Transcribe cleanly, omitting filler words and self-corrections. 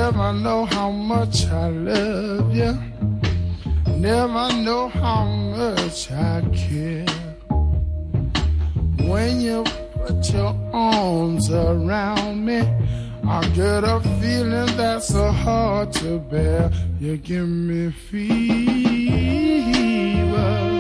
never know how much I love you, never know how much I care. When you put your arms around me, I get a feeling that's so hard to bear. You give me fever.